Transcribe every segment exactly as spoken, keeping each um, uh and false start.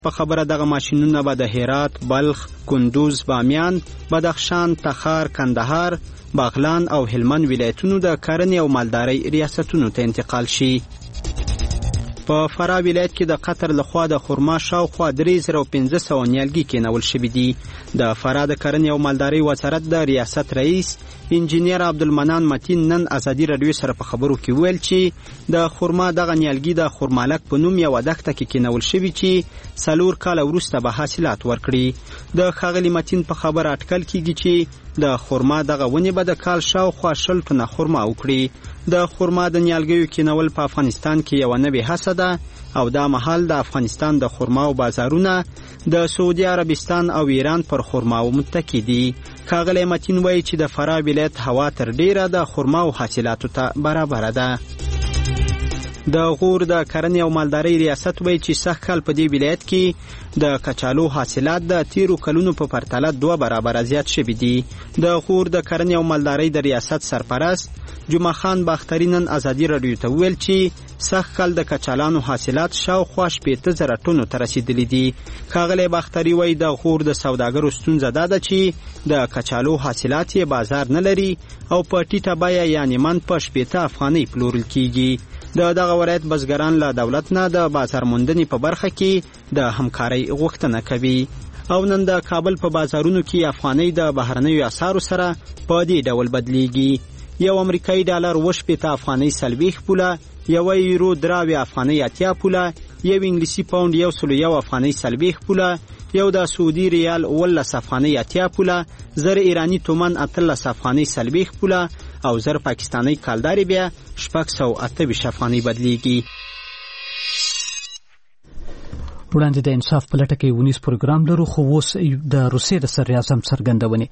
په خبره دغه ماشینونه به د هرات، بلخ، کندوز، بامیان، بدخشان، تخار، کندهار، باغلان او هلمند ولایتونو د کرنې او مالدارۍ ریاستونو ته انتقال شي. په فراه ولایت کې د قطر لخوا د خرما شاوخوا درې زره او پنځه سوه نیالګي کېنول شوي دي. د فراه د کرنې او مالدارۍ وزارت د ریاست رئیس انجینیر عبدالمنان متین نن ازادي راډیو سره په خبرو کې ویل چې د خرما دغه نیالګي د خرمالک په نوم یوه دښته کې کېنول شوي چې څلور کاله وروسته به حاصلات ورکړي. د ښاغلي متین په خبره اټکل کېږي چې د خرما دغه ونې به د کال شاوخوا شل ټنه خرما وکړي. د خرما د نیالګیو کېنول په افغانستان کې یوه نوې هڅه ده او دا مهال د افغانستان د خرماو بازارونه د سعودي عربستان او ایران پر خرماو متکی دي. ښاغلی متین وایي چې د فراه ولایت هوا تر ډیره د خرماو حاصلاتو ته برابره ده. د غور د کرنې او مالدارۍ ریاست وایي چې سږ کال په دې ولایت کې د کچالو حاصلات د تیرو کلونو په پرتله دوه برابره زیات شوي دي. د غور د کرنې او مالدارۍ د ریاست سرپرست جمعه خان باختري نن ازادي راډیو ته ویل چې سږ کال د کچالانو حاصلات شاوخوا شپېته زره ټنو ته رسېدلي دي. ښاغلی باختري وایي د غور د سوداګرو ستونزه دا ده چې د کچالو حاصلات یې بازار نه لري او په ټیټه بیه یعنې من په شپېته افغانۍ پلورل کیږي. د دغه ولایت بزګران له دولت نه د بازار موندنې په برخه کې د همکارۍ غوښتنه کوي. او نن د کابل په بازارونو کې افغانۍ د بهرنیو اسعارو سره په دې ډول بدلیږي. یو امریکایي ډالر اوه شپېته افغانۍ څلوېښت پوله، یوه یورو درې افغانۍ اتیا پوله، یو انګلیسي پاونډ یو سلو یو افغانۍ څلوېښت پوله، یو د سعودي ریال اوولس افغانۍ اتیا پوله، زر ایراني تومن اتلس افغانۍ څلوېښت پوله او زر پاکستاني کالدارې بیا شپږ سوه اته ویشت افغانۍ بدلیږي. وړاندې د انصاف په لټه کې ونیس پروګرام لرو، خو اوس د روسیې د صدر اعظم څرګندونې.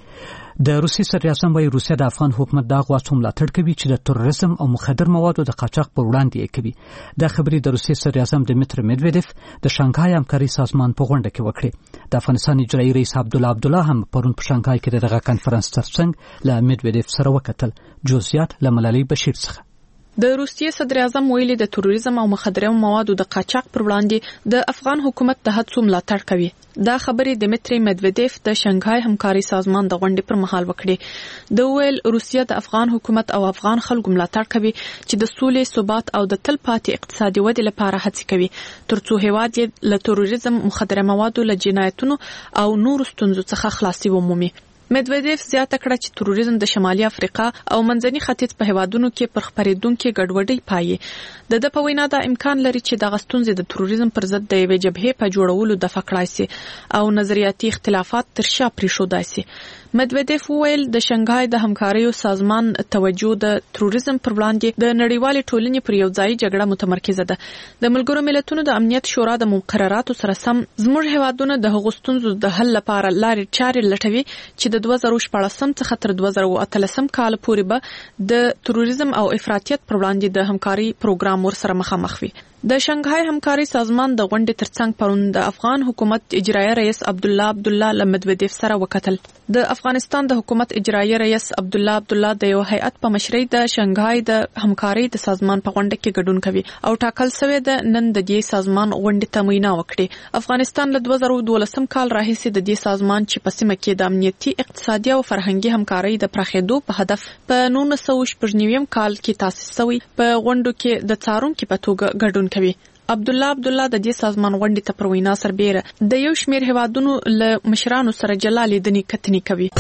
د روسیې صدر اعظم وايي روسیه د افغان حکومت د هغو هڅو ملاتړ کوي چې د تروریزم او مخدر موادو د قاچاق پر وړاندې یې کوي. دا خبرې د روسیې صدر اعظم دمیتر میدویدف د شانګهای همکارۍ سازمان په غونډه کې وکړې. د افغانستان اجرایي رئیس عبدالله عبدالله هم پرون په شانګهای کې دغه کنفرانس ترڅنګ له میدویدف سره وکتل. جزئیات له ملالۍ بشیر څخه. د روسیې صدر اعظم ویلي د تروریزم او مخدره موادو د قاچاق پر وړاندې د افغان حکومت د هڅو ملاتړ کوي. دا خبرې دمیتری میدویدف د شانګهای همکارۍ سازمان د غونډې پر مهال وکړې. د ویل روسیه د افغان حکومت او افغان خلکو ملاتړ کوي چې د سولې، ثبات او د تل پاتې اقتصادي ودې لپاره هڅې کوي ترڅو هیواد یې له تروریزم، مخدره موادو، له جنایتونو او نورو ستونزو څخه خلاصي ومومي. میدویدف زیاته کړه چې تروریزم د شمالي افریقا او منځني ختیځ په هیوادونو کې پر خپرېدونکې ګډوډۍ پایي. د ده په وینا دا امکان لري چې دغه ستونزې د تروریزم پر ضد د یوې جبهې په جوړولو دفع کړای سي او نظریاتي اختلافات تر شا پرېښودای سي. میدویدف ویل د شانګهای د همکاریو سازمان توجه د تروریزم پر وړاندې د نړیوالې ټولنې پر یو ځای جګړه متمرکزه ده. د ملګرو ملتونو د امنیت شورا د مقرراتو سره سم زموږ هیوادونه د هغو ستونزو د حل لپاره لارې چارې لټوي چې د دوه زره شپاړسم څخه تر دوه زره اتلسم کال پورې به د تروریزم او افراطیت پر وړاندې د همکاري پروګرام ورسره مخامخ وي. د شانګهای همکارۍ سازمان د غونډې ترڅنګ پرون د افغان حکومت اجرایي رئیس عبدالله عبدالله له میدویدف سره وکتل. د افغانستان د حکومت اجرایي رئیس عبدالله عبدالله د یو هیئت په مشرۍ د شانګهای د همکارۍ د سازمان په غونډه کې ګډون کوي او ټاکل شوی د نن د دې سازمان غونډې ته معاینه وکړي. افغانستان له دوه زره دولسم کال راهیسې د دې سازمان چې په سیمه کې د امنیتي، اقتصادي او فرهنګي همکارۍ د پراخېدو په هدف په نولس سوه شپږ نوي کال کې تاسیس شوی په غونډو کې د څارونکي په توګه ګډون کوي. عبدالله عبدالله د دې سازمان غونډې ته پر وینا سربیره د یو شمیر هیوادونو له مشرانو سره جلا لیدنې کتنې کوي.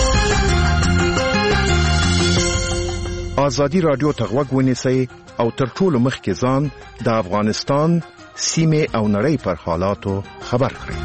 ازادي راډیو ته غوږ ونیسئ او تر ټولو مخکې ځان د افغانستان سیمې او نړۍ پر حالاتو خبر کړئ.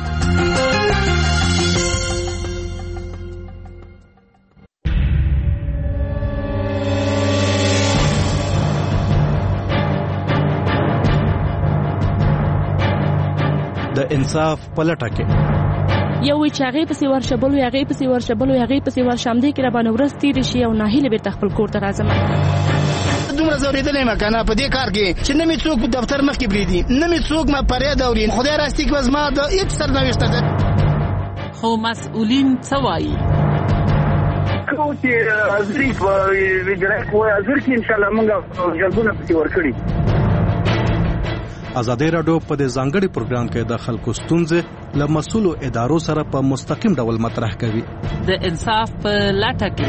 د انصاف په لټه کې یو وی چې هغه پسې ورشه بل وی هغه پسې ورشه بل وی هغه پسې ورشه هم دې کې را باندې ورځ تیر شي او ناهیله بیرته خپل کور ته راځم. دومره زورېدلې ما کنه په دې کار کې چې نه می څوک دفتر مخ کې بریدي، نه می څوک ما پرې دوري. خدای راستي کې زما د هیڅ سرنوشت ده. خو مسؤلین څه وایي؟ کوم چې ازري په ویډرک وای ازر کې ان شاء الله موږ جلبونه پکې ورکړي. ازادي راډیو په دې ځانګړي پروګرام کې د خلکو ستونزې له مسؤلو ادارو سره په مستقیم ډول مطرح کوي. د انصاف په لټه کې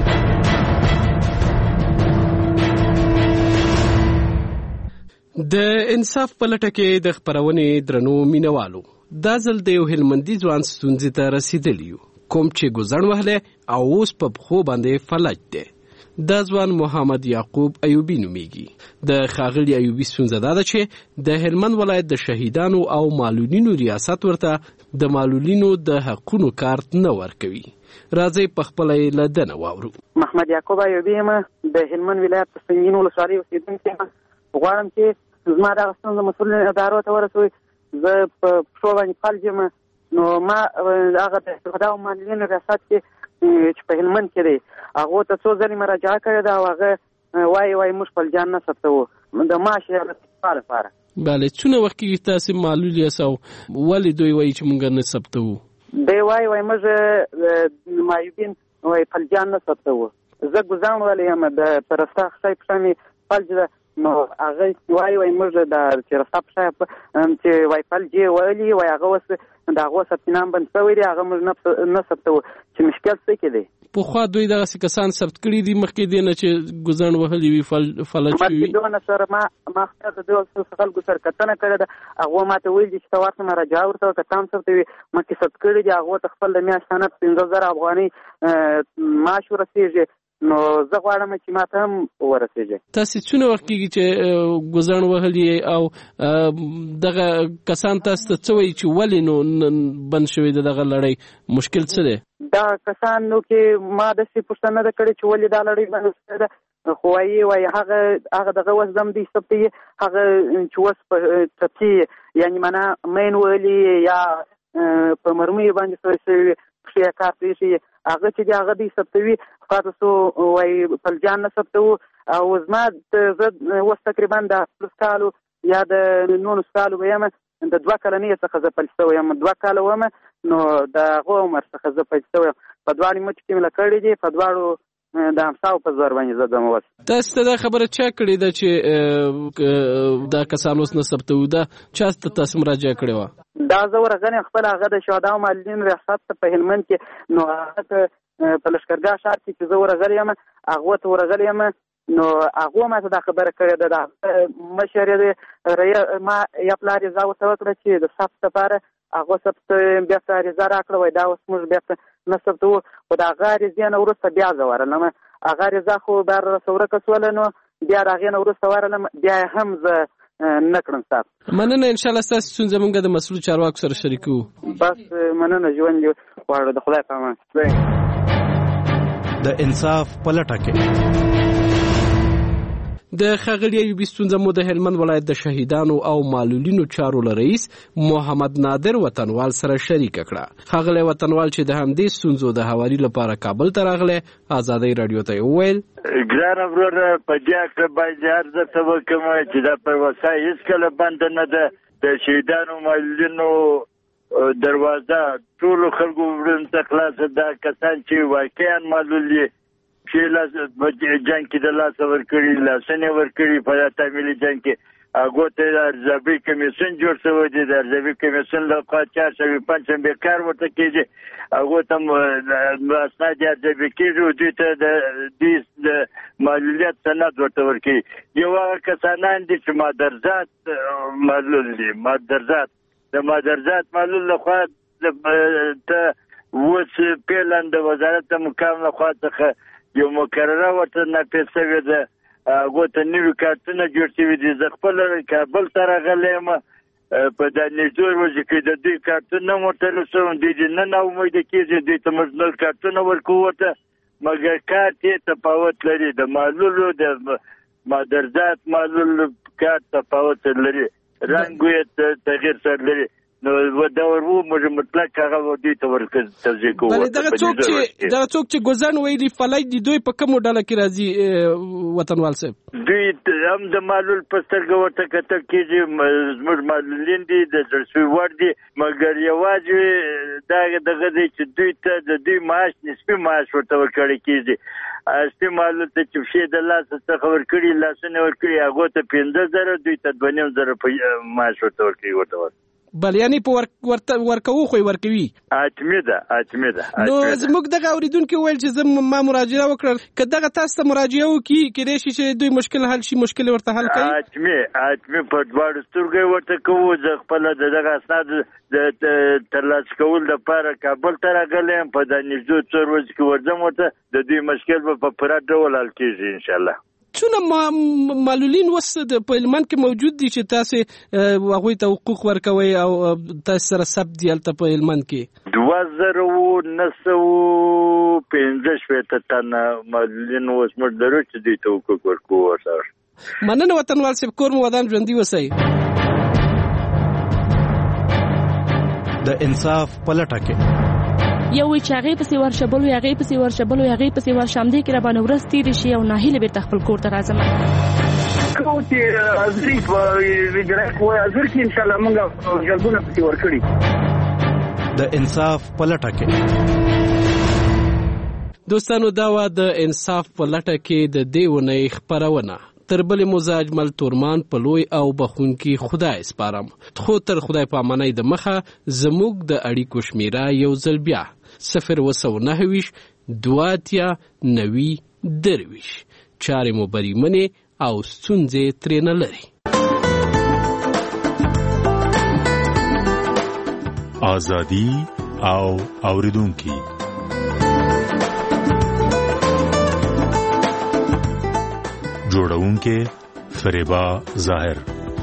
د انصاف په لټه کې د خبرونې درنو مینوالو دا ځل د یو هلمندي ځوان ستونزې ته رسیدلی یو کوم چې ګزړ وهله او اوس په خو باندې فلج دی. دا ځوان محمد یعقوب ایوبی نومیږي. د خاغلی ایوبی ستونزه دا ده چې د هلمند ولایت د شهیدانو او معلولینو ریاست ورته د معلولینو د حقونو کارت نه ورکوي. راځي په خپل لدنه واورو. محمد یعقوب ایوبی ما د هلمند ولایت په سنگین ولسوالۍ اوسیدونکی یم. غواړم چې زما د غوښتنو مسؤل ادارو ته ورسوي. زه په پښو باندې فلج یم نو ما هغه د شهدا او معلولینو ریاست کې چې په هلمند کې دی هغه ته څو ځلې مراجعه کړې ده او هغه وایي وایي موږ خپل جان نه ثبتوو د معاش یا رسپا لپاره. بله څونه وخت کېږي تاسې معلول یاست او ولې دوی وایي چې موږ نه ثبتوو؟ دی وایي وایي موږ معیوبین وایي خپل جان نه ثبتوو. زه ګزان ولی یم د په رستا خصی پښه مې فلج ده نو هغه وایي وایي موږ د چې رستا پښه چې وایي فلج یې ویلي وایي هغه اوس د هغو ثبت نام بند شوی دی هغه موږ نه ثبتوو چې مشکل څه کې دی. پخوا دوی دغسې کسان ثبت کړي دي مخکې دې نه چې ګزڼ وهلي وي فلج شوي وي؟ مخکې دونه سره ما ما خپله د دې خلکو سره کتنه کړې ده هغو ما ته ویل دي چې ته ورته مراجعه ورته وکړه که تا هم ثبتوي مخکې ثبت کړي دي هغو ته خپل د میاشت سند پنځه زره افغانۍ معاش ورسېږي نو زه غواړم چې ما ته هم ورسېږي. تاسې څونه وخت کېږي چې ګزڼ وهلي او دغه کسان تاسو ته څه وایي چې ولې نو بند شوی د دغه لړۍ مشکل څه دی؟ دا کسانو کې ما داسې پوښتنه نه ده کړې چې ولې دا لړۍ بنده شوې ده خو وایي وایي هغه هغه دغه اوس دم دوی ثبتوي هغه چې اوس په ټپي یعنې معنا مین وهلي یا په مرمیو باندې سوی شوي پښې یې کار پرېښي هغه چې دی هغه دوی ثبتوي پاتې څو وایي خپل جان نه ثبتوو او زما زه اوس تقریبا د پلس کالو یا د نولس کالو به یم د دوه کلنۍ څخه زه پلي شوی یم دوه کاله وم نو د هغو عمر څخه زه پلي شوی یم په دواړو مټو کې مې له کړي دي په دواړو د همساو په زور باندې زه ځم. اوس تاسو ته دا خبره چا کړې ده چې دا کسان اوس نه ثبتوو دا چا ته تاسو مراجعه کړې وه؟ دا زه ورغلی یم خپله هغه د شهدا او معلولینو ریاست ته په هلمند کې نو هغه ته په لښکرګاه ښار کې چې زه ورغلی یم هغو ته ورغلی یم نو هغو ما ته دا خبره کړې ده د مشر یې ما یا پلار یې زه ورته وکړه چې د ثبت لپاره هغو ثبت بېرته عریضه راکړه وایي دا اوس موږ بېرته نه ثبتوو خو د هغه عریضې نه وروسته بیا زه ورغلم هغه عریضه خو بیا راسه ورکه شوله نو بیا د هغې نه وروسته ورغلم بیا یې هم زه نه کړم صاحب. مننه انشاءالله ستاسې ستونزه موږ د مسؤلو چارواکو سره شریکوو. بس مننه ژوند دې غواړو د خدای په امان. د انصاف په لټه کې د ښاغلي ایوبي ستونزه مو د هلمند ولایت د شهیدانو او معلولینو چارو له رئیس محمد نادر وطنوال سره شریکه کړه. ښاغلی وطنوال چې د همدې ستونزو د هواري لپاره کابل ته راغلی ازادۍ راډیو ته یې وویل ګرانه وروره په دې هکله باید هر درته وکړم چې دا پروسه هېڅکله بنده نه ده. د شهیدانو معلولینو دروازه ټولو خلکو وړاندې ته خلاصه ده. کسان چې واقعا معلول دي چې جنګ کې د لاسه ورکړي لاسنې ورکړي په تعمیلي جنګ کې هغو ته د ارزیابۍ کمیسیون جوړ شوی دی. د ارزیابۍ کمیسیون لخوا چار سوه پنځه کار ورته کېږي هغو ته اسناد ارزیابي کېږي او دوی ته د دوی د معلولیت سند ورته ورکوي. یو هغه کسانان دي چې مادرزاد معلول دي. مادرزاد د مادرزاد معلول لخوا ته اوس فعلا د وزارت د مقام لخوا څخه یو مقرره ورته نافذ شوې ده هغو ته نوي کارتونه جوړ شوي دي. زه خپله کابل ته راغلی یم په دا نږدې ورځو کې د دوی کارتونه ورته رسوم دوی دې نه ناامیده کېږي دوی ته موږ نور کارتونه ورکوو ورته مګر کارت یې تفاوت لري. د معلولو د مادرزاد معلول کارت تفاوت لري رنګ یې تغیر سره لري. نو دا ورو موږ مطلق هغه دوی ته ورکړ توجیه کوو. بلې دغه څوک چې دغه څوک چې ګوزن ویلي فلج دي دوی په کومه ډله کې راځي وطنوال صاحب؟ دوی هم د معلول په سترګه ورته کتل کېږي، زموږ معلولین دي د زړه سوي وړ دي، مګر یوازې دا دغه دی چې دوی ته د دوی معاش نسبي معاش ورته ورکړی کېږي. اصلي معلول ته چې پښې د لاسه څخه ورکړي، لاسونه ورکړي، هغو ته پنځه زره، دوی ته دوه نیم زره په معاش ورته ورکوي. ورته ور بل یعنی په ورکوو خو یې ورکوي. حتمي ده حتمي ده. نو زموږ دغه اورېدونکي وویل چې زه ما مراجعه وکړل، که دغه تاسو ته مراجعه وکړي کېدای شي چې دوی مشکل حل شي، مشکل ورته حل کوي. حتمي حتمي په دواړو سترګو ورته کوو. زه خپله د دغه اسناد د ترلاسه کولو لپاره کابل ته راغلی یم، په دا نږدې څو ورځو کې ورځم ورته، د دوی مشکل به په پوره ډول حل کېږي انشاءالله. څونه معلولین اوس په هلمند کې موجود دي چې تاسې هغوی ته حقوق ورکوئ او تاسې سره ثبت دي هلته په هلمند کې؟ دوه زره نه سوه پنځه شپېته تنه معلولین اوس موږ لرو چې دوی ته حقوق ورکوو. ورسره مننه وطنوال صاحب، کور مو ودان ژوندي اوسئ. د انصاف په لټه کې یو وی چې هغې پسې ورشه، بل وی هغې پسې ورشه، بل وی هغې پسې ورشه، همدې کې راباندې ورځ تېرې شي او ناهیلې بېرته خپل کور ته راځم. کوم چې حاضري په وجرایت وایي حاضر کې انشاءالله موږ جلبونه پسې ورکړي. د انصاف په لټه کې دوستانو، دا وه د انصاف په لټه کې د دې اونۍ خپرونه. تر بلې موزه اجمل تورمان په لوی او بخونکي خدای سپارم. خو تر خدای په امانۍ د مخه زموږ د اړیکو شمیره یو ځل بیا صفر اووه سوه نهه ویشت دوه اتیا نوي درویشت. چارې مو بریمنې او ستونزې ترې نه لري. ازادي او اوریدونکي جوړونکې فریبا ظاهر.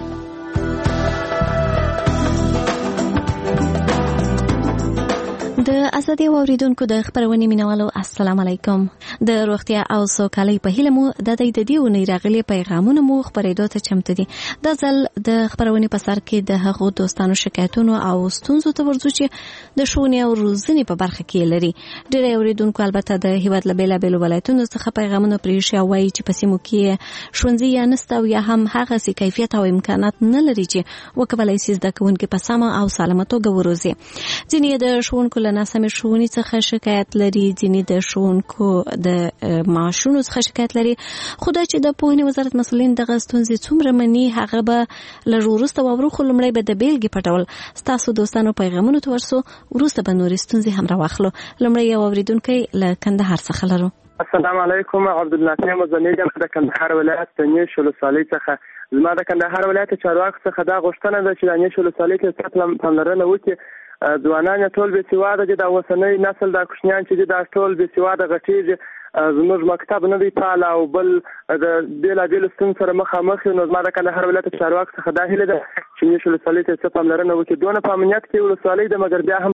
د ازادي اوریدونکو د خبرونې مینوالو السلام علیکم. د روغتیا او سوکالۍ په هیله مو د دې د دې ونې راغلي پیغامونه مو خبرېدو ته چمتو دي. د ځل د خبرونې په سر کې د هغو دوستانو شکایتونو او ستونزو ته ورځو چې د ښوونې او روزنې په برخه کې لري. ډېری اوریدونکو البته د هیواد له بېلابېلو ولایتونو څخه پیغامونه پرېښي او وایي چې په سیمو کې ښوونځي یا نسته او یا هم هغسې کیفیت او امکانات نه لري چې وکولی شي زده کوونکي په سمه او سالمه توګه وروزي. ځینې د ښوونکو له ناسمې ښوونې څخه شکایت لري، ځینې د ښوونکو د معاشونو څخه شکایت لري. خو دا چې د پوهنې وزارت مسؤلین دغه ستونزې څومره مني هغه به لږ وروسته واورو، خو لومړی به د بېلګې په ډول ستاسو دوستانو پیغامونو ته ورسو، وروسته به نورې ستونزې هم راواخلو. لومړی یو اورېدونکی له کندهار څخه لرو. السلام علیکم. عبدالنافع مزنی یم د کندهار ولایت د نیش ولسوالۍ څخه. زما د کندهار ولایت چارواکو څخه دا غوښتنه ده چې د نیش ولسوالۍ کې سخته پاملرنه وکړي. ځوانان ټول بې سواده دي، دا اوسنی نسل دا کوچنیان چې دي دا ټول بې سواده غټېږي. زموږ مکتب نه دی فعال او بل د بېلابېلو ستونزو سره مخامخ یو. نو زما د کندهار ولایت چارواکو څخه دا هیله ده چې نیش ولسوالۍ ته څه پاملرنه وکړي. دونه په امنیت کې ولسوالۍ ده، مګر بیا هم